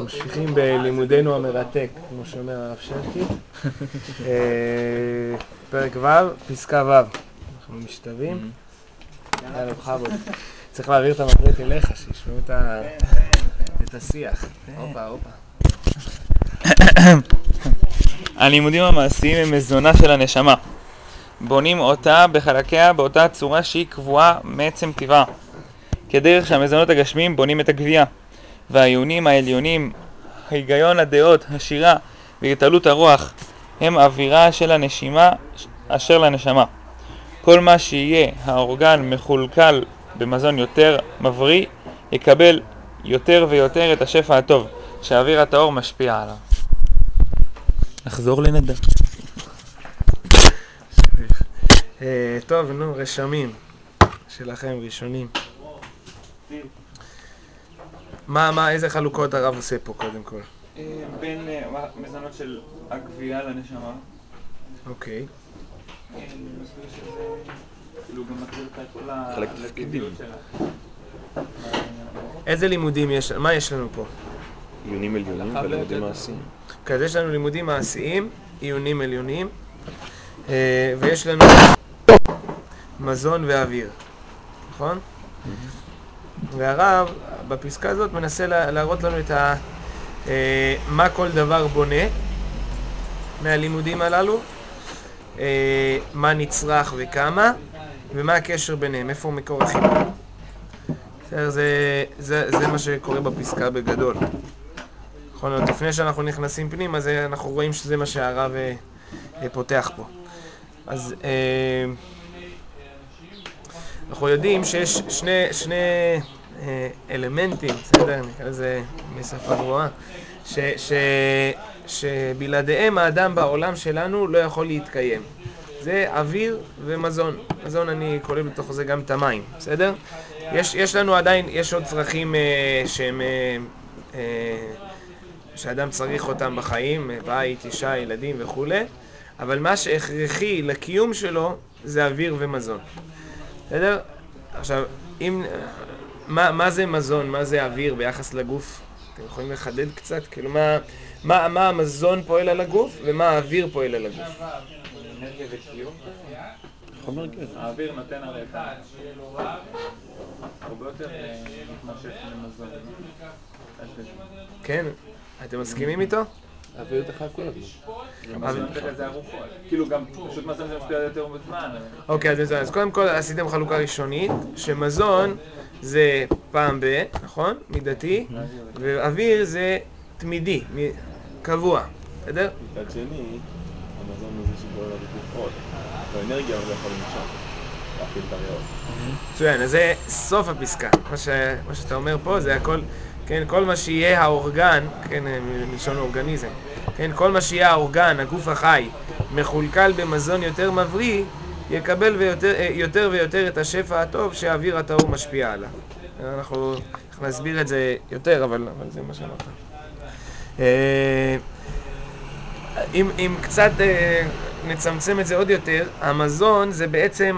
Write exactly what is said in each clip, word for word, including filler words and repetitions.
ממשיכים בלימודנו המרתק, כמו שאומר הרב שרקי. פרק ו', פסקה ו'. אנחנו משתווים. יאללה, בכבוד. צריך להעביר את המקלט אליך, שישמעו את השיח. הופה, הופה. הלימודים המעשיים הם מזונה של הנשמה. בונים אותה בחלקיה באותה צורה שהיא קבועה מעצם טבעה. כדרך שהמזונות הגשמיים בונים את הגבייה. והעיונים העליונים, היגיון הדעות, השירה והתעלות הרוח הם אווירה של הנשימה אשר לנשמה. כל מה שיהיה האורגן מחולקל במזון יותר מבריא יקבל יותר ויותר את השפע הטוב שהאוויר הטהור משפיע עליו. נחזור לנדב. טוב, נו, רשמים שלכם, ראשונים. מה, מה, איזה חלוקות הרב עושה פה קודם כל? בין מזונות של הגבייה לנשמה. אוקיי. כאילו גם מכיר את כל הלגידיות שלה. איזה לימודים יש, מה יש לנו פה? עיונים עליונים ולימודים מעשיים. אז יש לנו לימודים מעשיים, עיונים עליונים, ויש לנו מזון ואוויר, נכון? והרב בפסקה הזאת מנסה להראות לנו את ה, מה כל דבר בונה מהלימודים הללו, מה נצרך וכמה, ומה הקשר ביניהם, איפה הוא מקור החיבור. זה, זה, זה מה שקורה בפסקה בגדול. נכון, עוד לפני שאנחנו נכנסים פנים, אז אנחנו רואים שזה מה שהרב פותח פה. אז אנחנו יודעים שיש שני, שני אלמנטים, בסדר? נקרא לזה משפה גבוהה, ש, ש, שבלעדיהם האדם בעולם שלנו לא יכול להתקיים. זה אוויר ומזון. מזון אני כולל בתוך זה גם את המים, בסדר? יש, יש לנו עדיין, יש עוד צרכים אה, שהם, אה, אה, שאדם צריך אותם בחיים, בית, אישה, ילדים וכו'. אבל מה שהכרחי לקיום שלו זה אוויר ומזון. בסדר? עכשיו, אם, מה, מה זה מזון, מה זה אוויר ביחס לגוף? אתם יכולים לחדד קצת? כאילו, מה, מה, מה המזון פועל על הגוף ומה האוויר פועל על הגוף? אנרגיה וקיום. חומר גז. האוויר נותן הרי את הרבה יותר מתמשך למזון. כן, אתם מסכימים איתו? האוויר את אחד כל הזמן. מזון נותן לזה ארוחות. כאילו גם פשוט מזון זה משפיע יותר בזמן. אוקיי, אז קודם כל עשיתם חלוקה ראשונית, שמזון זה פעם ב, נכון? מידתי, ואוויר זה תמידי, קבוע, בסדר? מצד שני, המזון הזה שפועל על הגוף עוד, והאנרגיה הוא לא יכול למשוך, להפעיל את הריאות. מצוין, אז זה סוף הפסקה. מה, ש... מה שאתה אומר פה זה הכל, כן, כל מה שיהיה האורגן, כן, מלשון אורגניזם, כן, כל מה שיהיה האורגן, הגוף החי, מחולקל במזון יותר מבריא, יקבל ויותר, יותר ויותר את השפע הטוב שהאוויר הטהור משפיע עליו. אנחנו נסביר את זה יותר, אבל, אבל זה מה שאמרת. אם, אם קצת נצמצם את זה עוד יותר, המזון זה בעצם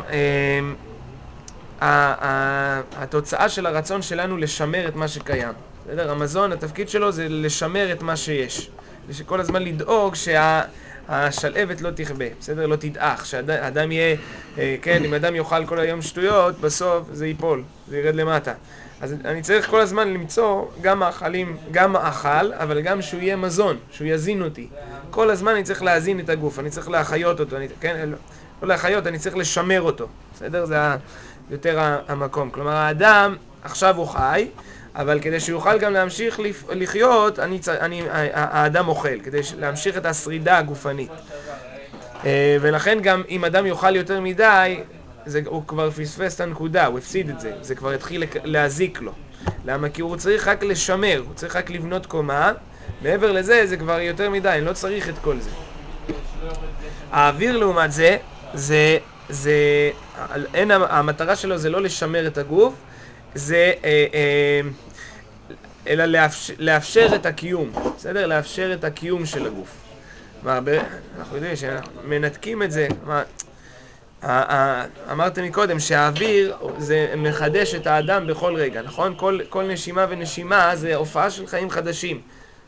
התוצאה של הרצון שלנו לשמר את מה שקיים. בסדר? המזון, התפקיד שלו זה לשמר את מה שיש. כל הזמן לדאוג שהשלהבת לא תכבה, בסדר? לא תדעך, שהאדם יהיה, כן, אם אדם יאכל כל היום שטויות, בסוף זה ייפול, זה ירד למטה. אז אני צריך כל הזמן למצוא גם מאכלים, גם מאכל, אבל גם שהוא יהיה מזון, שהוא יזין אותי. כל הזמן אני צריך להזין את הגוף, אני צריך להחיות אותו, אני, כן? לא, לא להחיות, אני צריך לשמר אותו, בסדר? זה יותר המקום. כלומר, האדם עכשיו הוא חי, אבל כדי שיוכל גם להמשיך לחיות, אני, אני, האדם אוכל, כדי להמשיך את השרידה הגופנית. ולכן גם אם אדם יאכל יותר מדי, זה, הוא כבר פספס את הנקודה, הוא הפסיד את זה, זה כבר התחיל להזיק לו. למה? כי הוא צריך רק לשמר, הוא צריך רק לבנות קומה, מעבר לזה זה כבר יותר מדי, אני לא צריך את כל זה. האוויר לעומת זה, זה, זה, אין, המטרה שלו זה לא לשמר את הגוף, זה, אה, אה, אלא לאפשר, לאפשר את הקיום, בסדר? לאפשר את הקיום של הגוף. מה, אנחנו יודעים שמנתקים את זה, מה, אמרתם מקודם שהאוויר זה מחדש את האדם בכל רגע, נכון? כל, כל נשימה ונשימה זה הופעה של חיים חדשים.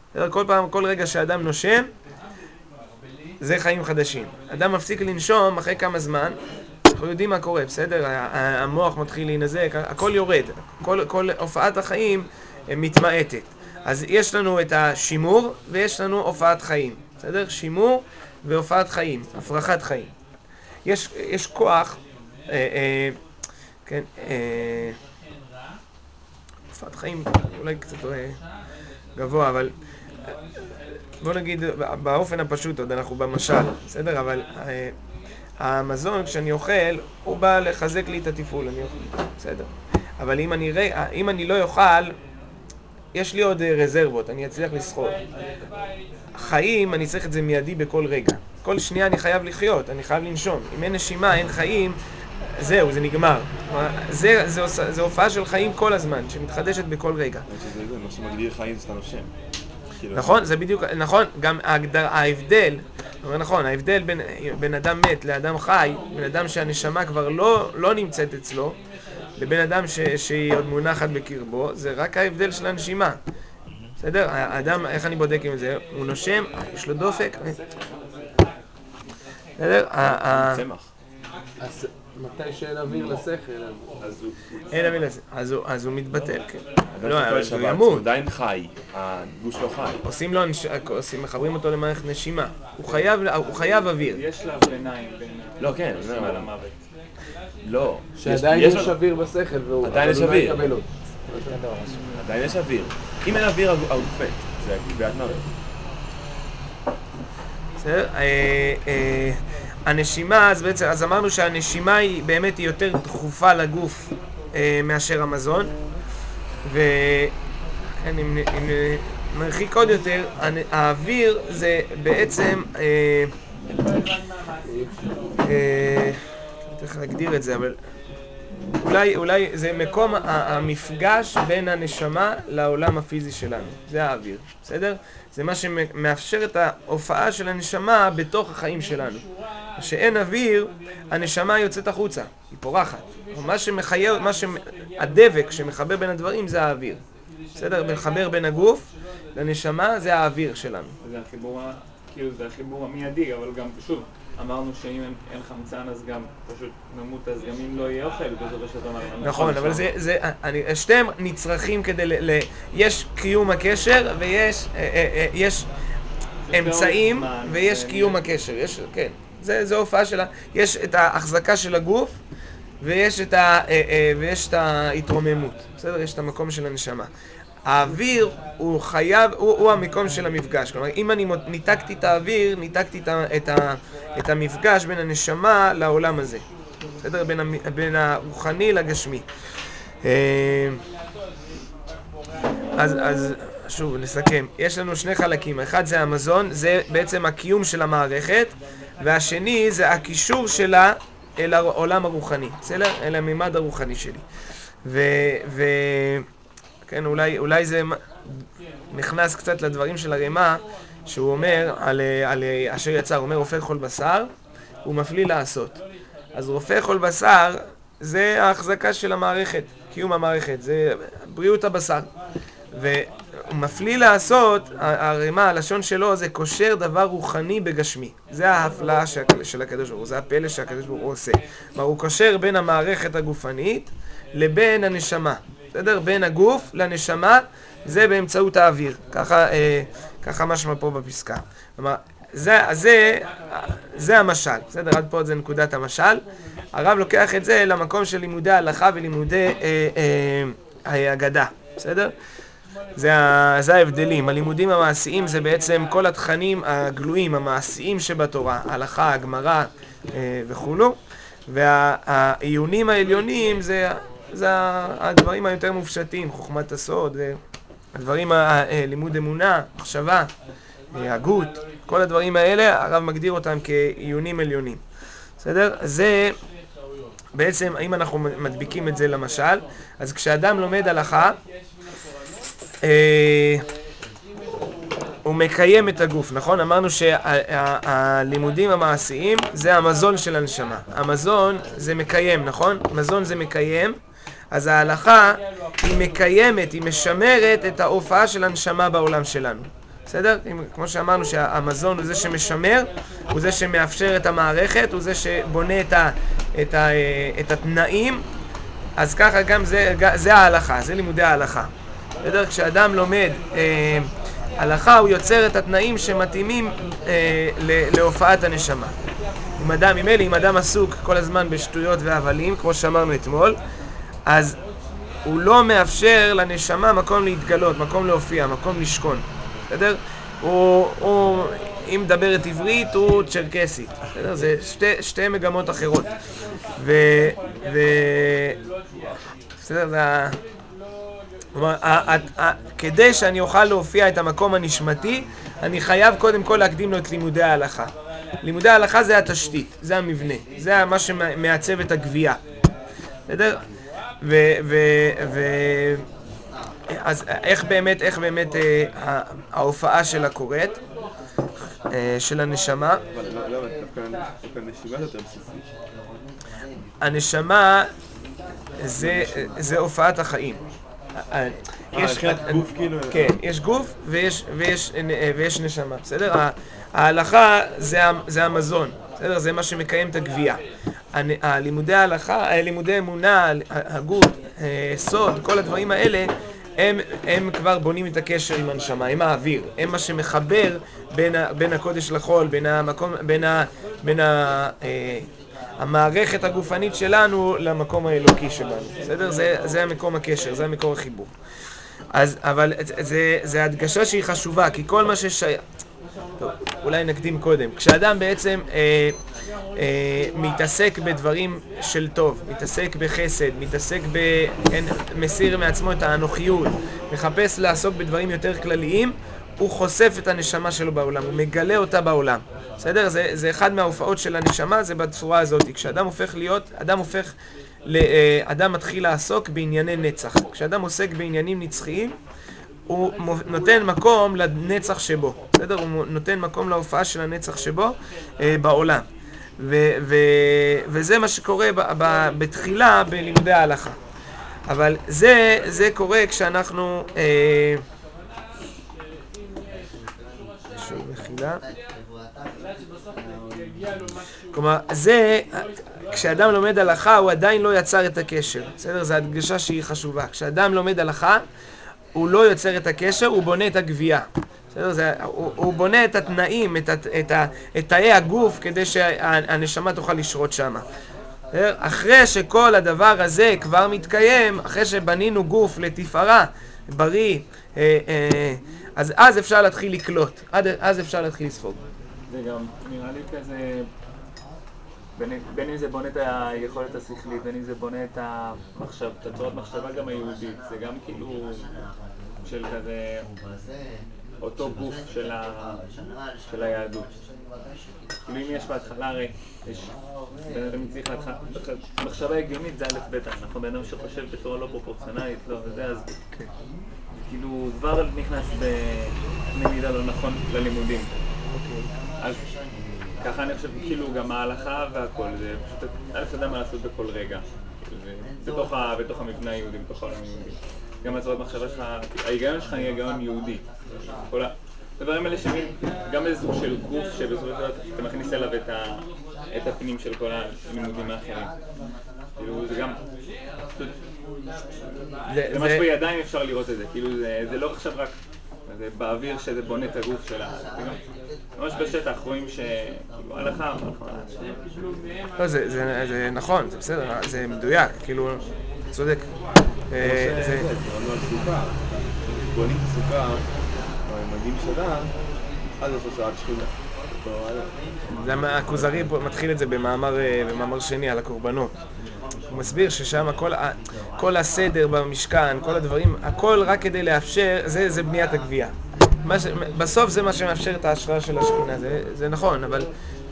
כל פעם, כל רגע שאדם נושם, זה חיים חדשים. אדם מפסיק לנשום אחרי כמה זמן, אנחנו יודעים מה קורה, בסדר? המוח מתחיל להינזק, הכל יורד. כל, כל הופעת החיים מתמעטת. אז יש לנו את השימור ויש לנו הופעת חיים. בסדר? שימור והופעת חיים, הפרחת חיים. יש, יש כוח, אה, אה, כן, אה, הופעת חיים אולי קצת אה, גבוה, אבל בוא נגיד באופן הפשוט, עוד אנחנו במשל, בסדר? אבל אה, המזון כשאני אוכל, הוא בא לחזק לי את הטיפול, אני אוכל, בסדר? אבל אם אני, אם אני לא אוכל, יש לי עוד רזרבות, אני אצליח לסחור. חיים, אני צריך את זה מיידי בכל רגע. כל שנייה אני חייב לחיות, אני חייב לנשום. אם אין נשימה, אין חיים, זהו, זה נגמר. זה, זה, זה, זה הופעה של חיים כל הזמן, שמתחדשת בכל רגע. זה, זה, מה שמגדיר חיים זה שאתה נושם. נכון, זה בדיוק, נכון, גם ההגדר, ההבדל, נכון, ההבדל בין, בין אדם מת לאדם חי, בין אדם שהנשמה כבר לא, לא נמצאת אצלו, לבין אדם ש, שהיא עוד מונחת בקרבו, זה רק ההבדל של הנשימה. בסדר? האדם, איך אני בודק עם זה? הוא נושם, יש לו דופק. בסדר? צמח. אז מתי שאין אוויר לשכל, אז הוא... אין אוויר לשכל, אז הוא מתבטל, כן. לא, אבל הוא ימות. הוא עדיין חי, הגוש לא חי. עושים לו, מחברים אותו למערכת נשימה. הוא חייב אוויר. יש שלב ביניים בין... לא, כן, זה על המוות. לא. שעדיין יש אוויר בשכל והוא... עדיין יש אוויר. עדיין יש אוויר. אם אין אוויר, הוא מת. זה קביעת מוות. בסדר? הנשימה, אז בעצם, אז אמרנו שהנשימה היא באמת היא יותר דחופה לגוף מאשר המזון. ואם נרחיק עוד יותר, האוויר זה בעצם... צריך להגדיר את זה, אבל אולי, אולי זה מקום המפגש בין הנשמה לעולם הפיזי שלנו. זה האוויר, בסדר? זה מה שמאפשר את ההופעה של הנשמה בתוך החיים שלנו. כשאין אוויר, הנשמה יוצאת החוצה, היא פורחת. מה שמחייב, מה שהדבק שמחבר בין הדברים זה האוויר. בסדר? מחבר בין הגוף לנשמה זה האוויר שלנו. זה החיבור, כאילו זה החיבור המיידי, אבל גם שוב, אמרנו שאם אין חמצן אז גם פשוט נמות, אז גם אם לא יהיה אוכל בזאת שאתה אומר. נכון, אבל זה, זה, אני, שתיהם נצרכים כדי ל... ל יש קיום הקשר ויש אה, אה, יש אמצעים ויש קיום הקשר, יש, כן. זה, זה הופעה שלה, יש את ההחזקה של הגוף ויש את, ה, אה, אה, ויש את ההתרוממות, בסדר? יש את המקום של הנשמה. האוויר הוא חייב, הוא, הוא המקום של המפגש. כלומר, אם אני ניתקתי את האוויר, ניתקתי את, ה, את, ה, את המפגש בין הנשמה לעולם הזה. בסדר? בין, בין הרוחני לגשמי. אז, אז שוב, נסכם. יש לנו שני חלקים. אחד זה המזון, זה בעצם הקיום של המערכת, והשני זה הקישור שלה אל העולם הרוחני. בסדר? אל הממד הרוחני שלי. ו... ו כן, אולי, אולי זה נכנס קצת לדברים של הרמ"א, שהוא אומר על, על אשר יצר, הוא אומר רופא כל בשר, הוא מפליא לעשות. אז רופא כל בשר זה ההחזקה של המערכת, קיום המערכת, זה בריאות הבשר. והוא מפליא לעשות, הרמ"א, הלשון שלו זה קושר דבר רוחני בגשמי. זה ההפלאה של הקדוש ברוך הוא, זה הפלא שהקדוש ברוך הוא עושה. כלומר, הוא קושר בין המערכת הגופנית לבין הנשמה. בסדר? בין הגוף לנשמה, זה באמצעות האוויר. ככה, אה, ככה משמע פה בפסקה. כלומר, זה, זה, זה המשל. בסדר? עד פה זה נקודת המשל. הרב לוקח את זה למקום של לימודי ההלכה ולימודי אה, אה, הגדה. בסדר? זה, זה ההבדלים. הלימודים המעשיים זה בעצם כל התכנים הגלויים, המעשיים שבתורה. ההלכה, הגמרא אה, וכולו. והעיונים העליונים זה... זה הדברים היותר מופשטים, חוכמת הסוד, הדברים, לימוד אמונה, מחשבה, הגות, כל הדברים האלה, הרב מגדיר אותם כעיונים עליונים. בסדר? זה בעצם, אם אנחנו מדביקים את זה למשל, אז כשאדם לומד הלכה, אה, הוא מקיים את הגוף, נכון? אמרנו שהלימודים המעשיים זה המזון של הנשמה. המזון זה מקיים, נכון? מזון זה מקיים. אז ההלכה היא מקיימת, היא משמרת את ההופעה של הנשמה בעולם שלנו. בסדר? כמו שאמרנו שהמזון הוא זה שמשמר, הוא זה שמאפשר את המערכת, הוא זה שבונה את, ה, את, ה, את התנאים, אז ככה גם זה, זה ההלכה, זה לימודי ההלכה. בסדר? כשאדם לומד אה, הלכה, הוא יוצר את התנאים שמתאימים אה, להופעת הנשמה. אם אדם, ממילא, אם אדם עסוק כל הזמן בשטויות והבלים, כמו שאמרנו אתמול, אז הוא לא מאפשר לנשמה מקום להתגלות, מקום להופיע, מקום לשכון. בסדר? הוא, הוא, אם מדברת עברית, הוא צ'רקסית. בסדר? זה שתי, שתי מגמות אחרות. ו... ו... בסדר? זה... כלומר, כדי שאני אוכל להופיע את המקום הנשמתי, אני חייב קודם כל להקדים לו את לימודי ההלכה. לימודי ההלכה זה התשתית, זה המבנה, זה מה שמעצב את הגבייה. בסדר? ו... ו... ו... אז איך באמת, איך באמת אה, ההופעה שלה קורית, אה, של הנשמה? אבל לא, לא, דווקא הנשימה יותר בסיסית. הנשמה זה, זה הופעת החיים. יש גוף כאילו... כן, יש גוף ויש, ויש, ויש נשמה, בסדר? ההלכה זה, זה המזון, בסדר? זה מה שמקיים את הגבייה. הלימודי ההלכה, לימודי אמונה, הגות, סוד, כל הדברים האלה, הם, הם כבר בונים את הקשר עם הנשמה, הם האוויר, הם מה שמחבר בין, ה, בין הקודש לחול, בין המקום, בין ה, בין ה, אה, המערכת הגופנית שלנו למקום האלוקי שלנו, בסדר? זה, זה המקום הקשר, זה המקום החיבור. אז, אבל זה, זה הדגשה שהיא חשובה, כי כל מה ששייך... טוב, אולי נקדים קודם. כשאדם בעצם אה, אה, מתעסק בדברים של טוב, מתעסק בחסד, מתעסק ב... אין, מסיר מעצמו את האנוכיות, מחפש לעסוק בדברים יותר כלליים, הוא חושף את הנשמה שלו בעולם, הוא מגלה אותה בעולם. בסדר? זה, זה אחד מההופעות של הנשמה, זה בצורה הזאת. כשאדם הופך להיות, אדם הופך, אדם מתחיל לעסוק בענייני נצח. כשאדם עוסק בעניינים נצחיים, הוא נותן מקום לנצח שבו. בסדר? הוא נותן מקום להופעה של הנצח שבו אה, בעולם. ו, ו, וזה מה שקורה ב, ב, בתחילה בלימודי ההלכה. אבל זה, זה קורה כשאנחנו... אה, שוב מחילה. כלומר, זה, כשאדם לומד הלכה, הוא עדיין לא יצר את הקשר. בסדר? זו הדגשה שהיא חשובה. כשאדם לומד הלכה, הוא לא יוצר את הקשר, הוא בונה את הגבייה. בסדר? זה, הוא, הוא בונה את התנאים, את, את, את, את תאי הגוף, כדי שהנשמה תוכל לשרות שם. בסדר? אחרי שכל הדבר הזה כבר מתקיים, אחרי שבנינו גוף לתפארה, בריא, אה, אה, אז אז אפשר להתחיל לקלוט, אז, אז אפשר להתחיל לספוג. זה גם נראה לי כזה, בין, בין אם זה בונה את היכולת השכלית, בין אם זה בונה את המחשב, את הצורת מחשבה גם היהודית, זה גם כאילו של כזה אותו גוף של, ה, של היהדות. כאילו אם יש בהתחלה, הרי יש בן אדם צריך להתחלה, מחשבה הגיונית זה א' ב', אנחנו בן אדם שחושב בצורה לא פרופורציונלית, לא, וזה אז כאילו כבר נכנס במידה לא נכון ללימודים. אז ככה אני חושב, כאילו גם ההלכה והכל, זה פשוט, א' אתה יודע מה לעשות בכל רגע, בתוך, בתוך המבנה היהודי, בתוך העולם היהודי. גם הצורת מחשבה שלך, ההיגיון שלך יהיה היגיון יהודי. כל הדברים האלה שמים גם איזה סוג של גוף שבסופו של דבר אתה מכניס אליו את, ה, את הפנים של כל הלימודים האחרים. כאילו זה גם, זה, זה ממש בידיים אפשר לראות את זה, כאילו זה, זה לא עכשיו רק זה באוויר שזה בונה את הגוף שלה, ממש בשטח רואים שכאילו הלכה, לא, זה, זה, זה נכון, זה בסדר, זה מדויק, כאילו, צודק. זה... בונים את הסוכה, במדים שלה, אז יש לו שעת שכינה. הכוזרי מתחיל את זה במאמר, במאמר שני על הקורבנות. הוא מסביר ששם כל, כל הסדר במשכן, כל הדברים, הכל רק כדי לאפשר, זה, זה בניית הגבייה. ש, בסוף זה מה שמאפשר את ההשראה של השכינה, זה, זה נכון, אבל...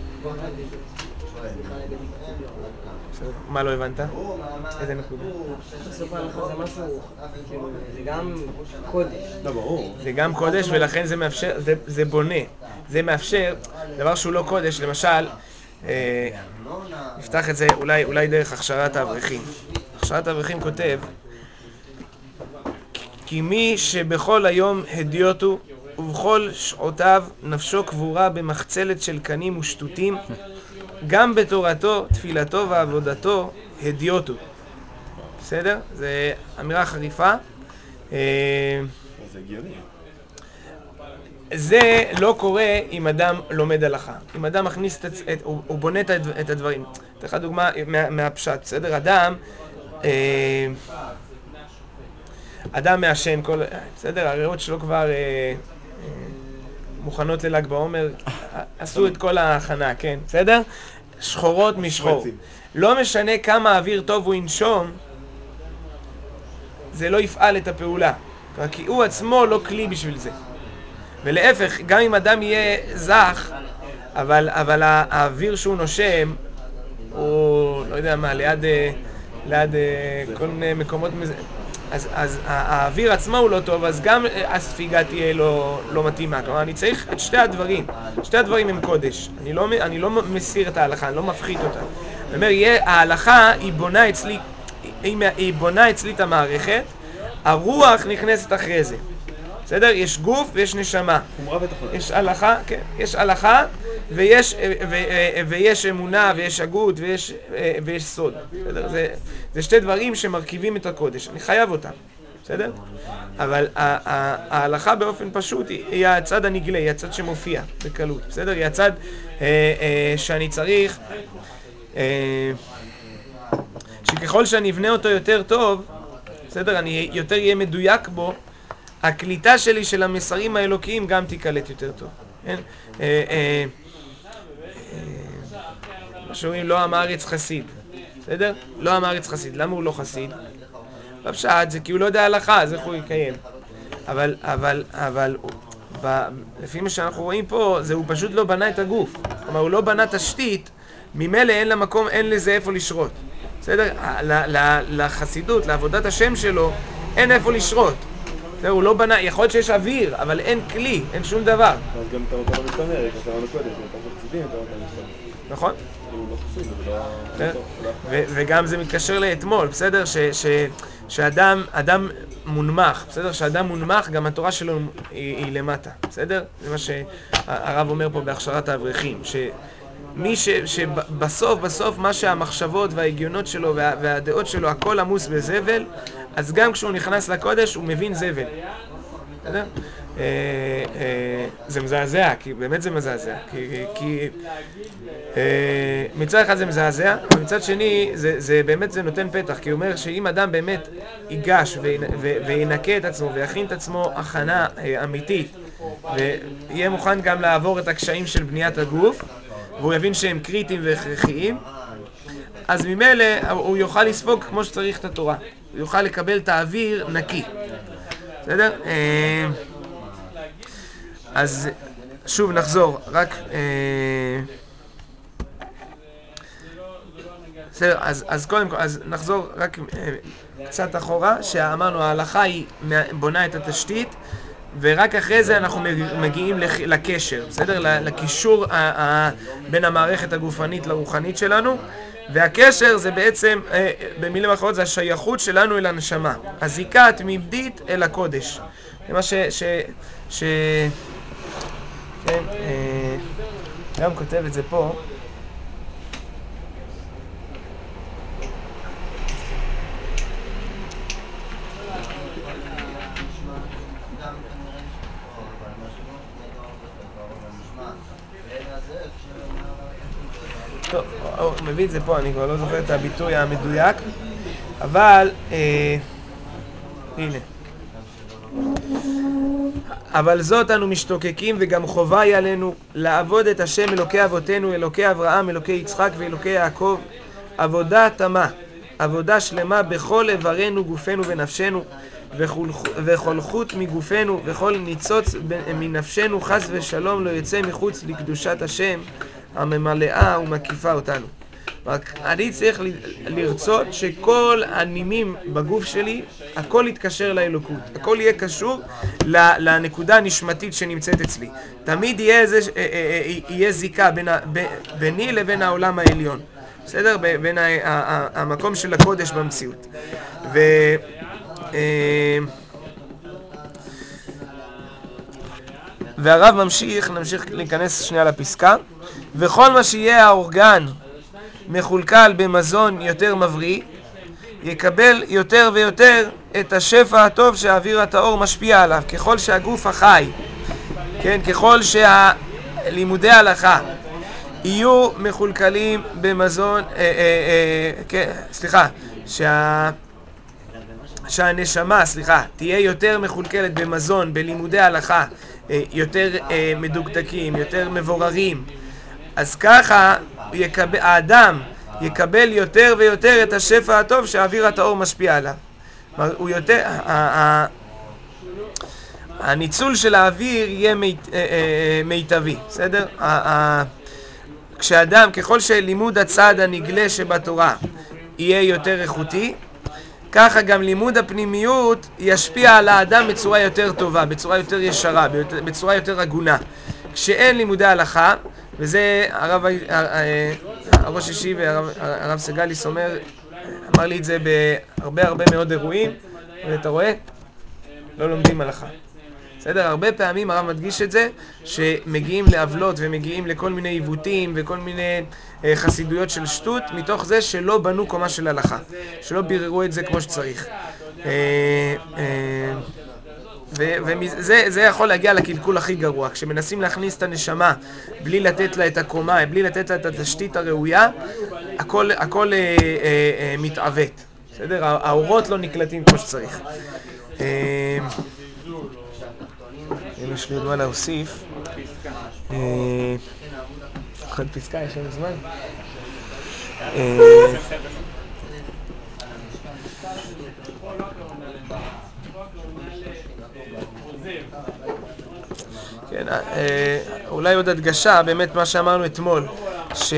מה לא הבנת? איזה נקודה? בסוף ההלכה זה משהו, זה גם קודש. לא, ברור. זה גם קודש ולכן זה מאפשר, זה, זה בונה. זה מאפשר דבר שהוא לא קודש, למשל, אה, נפתח את זה אולי, אולי דרך הכשרת האברכים. הכשרת האברכים כותב, כי מי שבכל היום הדיוטו ובכל שעותיו נפשו קבורה במחצלת של קנים ושטותים, גם בתורתו, תפילתו ועבודתו, הדיוטו. בסדר? זה אמירה חריפה. זה הגיוני. זה לא קורה אם אדם לומד הלכה. אם אדם מכניס את, את הוא, הוא בונה את, את הדברים. אתן לך דוגמה מה, מהפשט, בסדר? אדם, אה, אדם מעשן כל, בסדר? הריאות שלו כבר אה, אה, מוכנות לל"ג בעומר, עשו את כל ההכנה, כן? בסדר? שחורות משחור. לא משנה כמה אוויר טוב הוא ינשום, זה לא יפעל את הפעולה. כי הוא עצמו לא כלי בשביל זה. ולהפך, גם אם אדם יהיה זך, אבל, אבל האוויר שהוא נושם, הוא, לא יודע מה, ליד, ליד כל מיני מקומות, אז, אז האוויר עצמו הוא לא טוב, אז גם הספיגה תהיה לא, לא מתאימה. כלומר, אני צריך את שתי הדברים. שתי הדברים הם קודש. אני לא, אני לא מסיר את ההלכה, אני לא מפחית אותה. זאת אומרת, ההלכה היא בונה אצלי, היא, היא בונה אצלי את המערכת, הרוח נכנסת אחרי זה. בסדר? יש גוף ויש נשמה. יש הלכה, כן, יש הלכה ויש, ו, ויש אמונה ויש הגות ויש, ויש סוד. בסדר? זה, זה שתי דברים שמרכיבים את הקודש. אני חייב אותם. בסדר? אבל ההלכה באופן פשוט היא הצד הנגלה, היא הצד שמופיע בקלות. בסדר? היא הצד אה, אה, שאני צריך, אה, שככל שאני אבנה אותו יותר טוב, בסדר? אני יותר יהיה מדויק בו, הקליטה שלי של המסרים האלוקיים גם תיקלט יותר טוב. כן? מה שאומרים, לא עם הארץ חסיד. בסדר? לא עם הארץ חסיד. למה הוא לא חסיד? בפשט זה כי הוא לא יודע הלכה, אז איך הוא יקיים. אבל, אבל, אבל, לפי מה שאנחנו רואים פה, זה הוא פשוט לא בנה את הגוף. כלומר, הוא לא בנה תשתית, ממילא אין למקום, אין לזה איפה לשרות. בסדר? לחסידות, לעבודת השם שלו, אין איפה לשרות. הוא לא בנה, יכול להיות שיש אוויר, אבל אין כלי, אין שום דבר. אז גם אתה אותו לא מתפנר, כמו שאמרנו קודם, אתה לא חסידים, אתה לא מתפנר. נכון? הוא לא חסיד, זה לא... וגם זה מתקשר לאתמול, בסדר? שאדם, אדם מונמך, בסדר? שאדם מונמך, גם התורה שלו היא למטה, בסדר? זה מה שהרב אומר פה בהכשרת האברכים, שמי שבסוף, בסוף, מה שהמחשבות וההגיונות שלו והדעות שלו, הכל עמוס בזבל, אז גם כשהוא נכנס לקודש הוא מבין זבל. בסדר? זה מזעזע, כי באמת זה מזעזע. כי מצד אחד זה מזעזע, ומצד שני זה באמת זה נותן פתח, כי הוא אומר שאם אדם באמת ייגש וינקה את עצמו ויכין את עצמו הכנה אמיתית, ויהיה מוכן גם לעבור את הקשיים של בניית הגוף, והוא יבין שהם קריטיים והכרחיים, אז ממילא הוא יוכל לספוג כמו שצריך את התורה. הוא יוכל לקבל את האוויר נקי. בסדר? אז שוב נחזור, רק... בסדר, אז, אז קודם כל, אז נחזור רק קצת אחורה, שאמרנו, ההלכה היא בונה את התשתית, ורק אחרי זה אנחנו מגיעים לקשר, בסדר? לקישור בין המערכת הגופנית לרוחנית שלנו, והקשר זה בעצם, במילים אחרות, זה השייכות שלנו אל הנשמה, הזיקה התמידית אל הקודש. זה מה ש... ש, ש כן, גם כותב את זה פה. טוב, הוא מביא את זה פה, אני כבר לא זוכר את הביטוי המדויק, אבל, אה, הנה. אבל זאת אנו משתוקקים וגם חובה היא עלינו לעבוד את השם אלוקי אבותינו, אלוקי אברהם, אלוקי יצחק ואלוקי יעקב, עבודה תמה, עבודה שלמה בכל איברנו, גופנו ונפשנו, וכל חוט מגופנו וכל ניצוץ מנפשנו חס ושלום לא יצא מחוץ לקדושת השם הממלאה ומקיפה אותנו. רק אני צריך לרצות שכל הנימים בגוף שלי, הכל יתקשר לאלוקות. הכל יהיה קשור לנקודה הנשמתית שנמצאת אצלי. תמיד יהיה, איזה, יהיה זיקה בין, ביני לבין העולם העליון. בסדר? בין המקום של הקודש במציאות. ו... והרב ממשיך, נמשיך להיכנס שנייה לפסקה. וכל מה שיהיה האורגן מחולקל במזון יותר מבריא, יקבל יותר ויותר את השפע הטוב שהאוויר הטהור משפיע עליו. ככל שהגוף החי, כן, ככל שהלימודי ההלכה יהיו מחולקלים במזון, אה, אה, אה, כן, סליחה, שה... שהנשמה, סליחה, תהיה יותר מחולקלת במזון, בלימודי ההלכה, יותר מדוקדקים, יותר מבוררים, אז ככה יקבל, האדם יקבל יותר ויותר את השפע הטוב שהאוויר הטהור משפיע עליו. הוא יותר, הניצול של האוויר יהיה מיטבי, בסדר? כשאדם, ככל שלימוד הצד הנגלה שבתורה יהיה יותר איכותי, ככה גם לימוד הפנימיות ישפיע על האדם בצורה יותר טובה, בצורה יותר ישרה, בצורה יותר הגונה. כשאין לימודי הלכה, וזה הרב, הראש אישי והרב סגליס אומר, אמר לי את זה בהרבה הרבה מאוד אירועים, ואתה רואה? לא לומדים הלכה. בסדר? הרבה פעמים הרב מדגיש את זה, שמגיעים לעבלות ומגיעים לכל מיני עיוותים וכל מיני אה, חסידויות של שטות, מתוך זה שלא בנו קומה של הלכה, שלא ביררו את זה כמו שצריך. אה, אה, וזה זה יכול להגיע לקלקול הכי גרוע. כשמנסים להכניס את הנשמה בלי לתת לה את הקומה, בלי לתת לה את התשתית הראויה, הכל, הכל אה, אה, אה, מתעוות. בסדר? האורות לא נקלטים כמו שצריך. אה, אם יש לי עוד מה להוסיף, עוד פסקה, יש לנו זמן. כן, אולי עוד הדגשה, באמת מה שאמרנו אתמול, ש...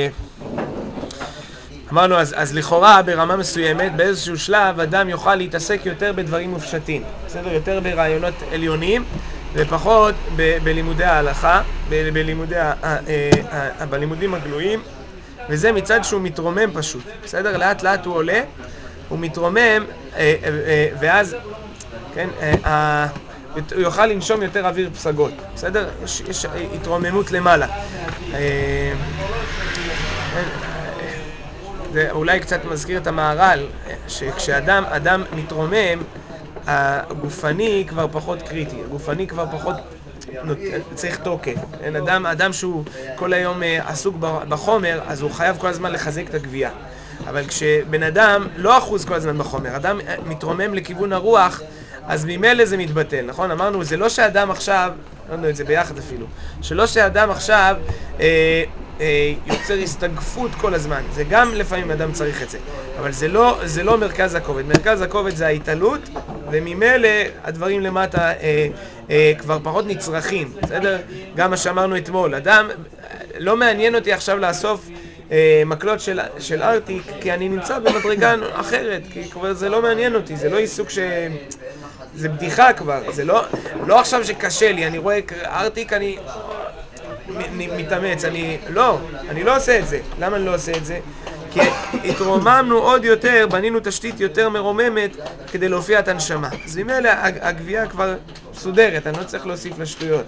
אמרנו, אז, אז לכאורה ברמה מסוימת, באיזשהו שלב, אדם יוכל להתעסק יותר בדברים מופשטים, בסדר? יותר ברעיונות עליונים, ופחות ב- בלימודי ההלכה, ב- בלימודי ה- ה- ה- בלימודים הגלויים, וזה מצד שהוא מתרומם פשוט, בסדר? לאט לאט הוא עולה, הוא מתרומם, ואז, כן, הוא יוכל לנשום יותר אוויר פסגות, בסדר? יש, יש התרוממות למעלה. זה אולי קצת מזכיר את המהר"ל, שכשאדם אדם מתרומם, הגופני כבר פחות קריטי, הגופני כבר פחות צריך תוקף. אדם, אדם שהוא כל היום עסוק בחומר, אז הוא חייב כל הזמן לחזק את הגבייה. אבל כשבן אדם לא אחוז כל הזמן בחומר, אדם מתרומם לכיוון הרוח, אז ממילא זה מתבטל, נכון? אמרנו, זה לא שאדם עכשיו, לא יודע את זה ביחד אפילו, שלא שאדם עכשיו אה, אה, יוצר הסתגפות כל הזמן, זה גם לפעמים אדם צריך את זה, אבל זה לא, זה לא מרכז הכובד. מרכז הכובד זה ההתעלות, וממילא הדברים למטה אה, אה, כבר פחות נצרכים, בסדר? גם מה שאמרנו אתמול, אדם, לא מעניין אותי עכשיו לאסוף אה, מקלות של, של ארטיק, כי אני נמצא במדרגה אחרת, כי כבר זה לא מעניין אותי, זה לא עיסוק ש... זה בדיחה כבר, זה לא, לא עכשיו שקשה לי, אני רואה ארטיק, אני מתאמץ, אני, לא, אני לא עושה את זה. למה אני לא עושה את זה? כי התרוממנו עוד יותר, בנינו תשתית יותר מרוממת כדי להופיע את הנשמה. אז ממילא הגבייה כבר סודרת, אני לא צריך להוסיף לשטויות.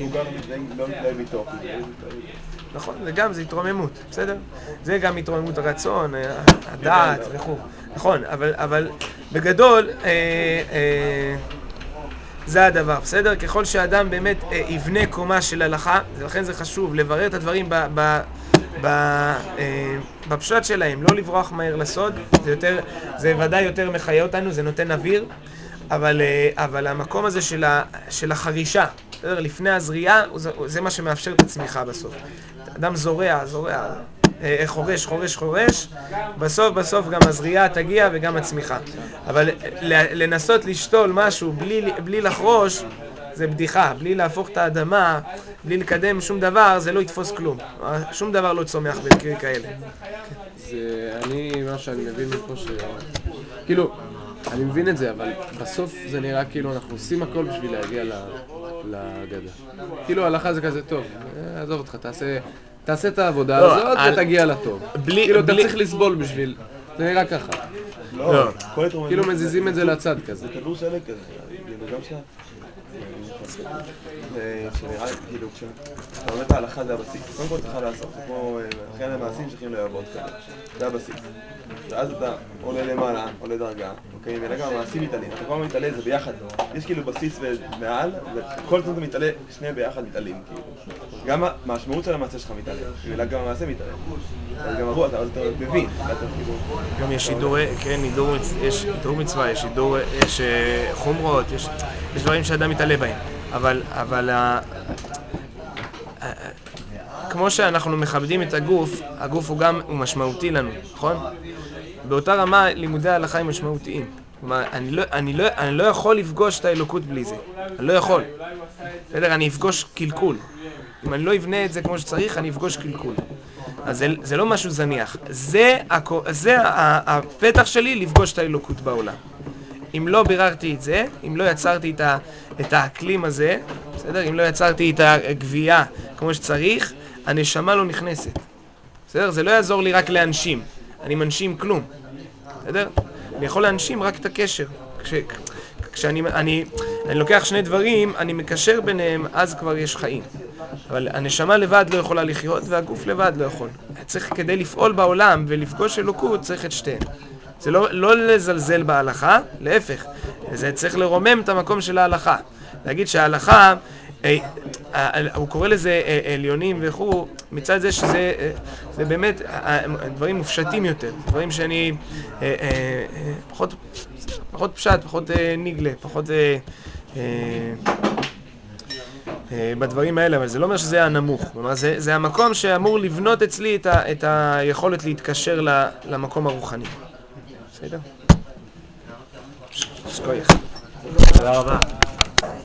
נכון, זה גם, זה התרוממות, בסדר? זה גם התרוממות הרצון, הדעת וכו'. נכון, אבל, אבל בגדול, אה, אה, זה הדבר, בסדר? ככל שאדם באמת אה, יבנה קומה של הלכה, לכן זה חשוב לברר את הדברים ב, ב, ב, אה, בפשט שלהם, לא לברוח מהר לסוד, זה, יותר, זה ודאי יותר מחיה אותנו, זה נותן אוויר, אבל, אה, אבל המקום הזה של, ה, של החרישה, בסדר? לפני הזריעה, זה, זה מה שמאפשר את הצמיחה בסוף. אדם זורע, זורע, חורש, חורש, חורש, בסוף בסוף גם הזריעה תגיע וגם הצמיחה. אבל לנסות לשתול משהו בלי, בלי לחרוש, זה בדיחה. בלי להפוך את האדמה, בלי לקדם שום דבר, זה לא יתפוס כלום. שום דבר לא צומח במקרים כאלה. זה, אני, מה שאני מבין מפה ש... כאילו, אני מבין את זה, אבל בסוף זה נראה כאילו אנחנו עושים הכל בשביל להגיע לגדה. כאילו, ההלכה זה כזה טוב. עזוב אותך, תעשה... תעשה את העבודה הזאת ותגיע לטוב. כאילו אתה צריך לסבול בשביל... זה נראה ככה. לא, כאילו מזיזים את זה לצד כזה. זה כדור שלג כזה. גם שה... שנראה לי, כאילו, כשאתה לומד את ההלכה זה הבסיס. קודם כל צריכה לעשות, זה כמו אחרי המעשים שצריכים לעבוד כאלה. זה הבסיס. ואז אתה עולה למעלה, עולה דרגה, אוקיי? מלא גם המעשים מתעלים. אתה כבר מתעלה, זה ביחד. יש כאילו בסיס ומעל, וכל זמן אתה מתעלה, שני ביחד מתעלים, כאילו. גם המשמעות של המעשה שלך מתעלה, ולא גם המעשה מתעלה. אז גם הרוח, אז אתה מבין. גם יש הידורי, כן, יש הידור מצווה, יש הידור, יש חומרות, יש דברים שאדם מתעלה בהם. אבל, אבל, כמו שאנחנו מכבדים את הגוף, הגוף הוא גם, הוא משמעותי לנו, נכון? באותה רמה לימודי ההלכה הם משמעותיים. כלומר, אני לא, אני לא, אני לא יכול לפגוש את האלוקות בלי זה. אני לא יכול. בסדר, אני אפגוש קלקול. אם אני לא אבנה את זה כמו שצריך, אני אפגוש קלקול. אז זה, זה לא משהו זניח. זה, זה הפתח שלי לפגוש את האלוקות בעולם. אם לא ביררתי את זה, אם לא יצרתי את, ה, את האקלים הזה, בסדר? אם לא יצרתי את הגבייה כמו שצריך, הנשמה לא נכנסת. בסדר? זה לא יעזור לי רק לאנשים. אני מנשים כלום. בסדר? אני יכול להנשים רק את הקשר. כש, כשאני אני, אני לוקח שני דברים, אני מקשר ביניהם, אז כבר יש חיים. אבל הנשמה לבד לא יכולה לחיות, והגוף לבד לא יכול. צריך כדי לפעול בעולם ולפגוש אלוקות, צריך את שתיהן. זה לא, לא לזלזל בהלכה, להפך. זה צריך לרומם את המקום של ההלכה. להגיד שההלכה, אה, אה, הוא קורא לזה אה, עליונים וכו', מצד זה שזה אה, זה באמת אה, דברים מופשטים יותר. דברים שאני אה, אה, פחות, פחות פשט, פחות אה, נגלה, פחות אה, אה, אה, בדברים האלה, אבל זה לא אומר שזה הנמוך. כלומר, זה, זה המקום שאמור לבנות אצלי את, ה, את היכולת להתקשר למקום הרוחני. בסדר? שכוייך. תודה רבה.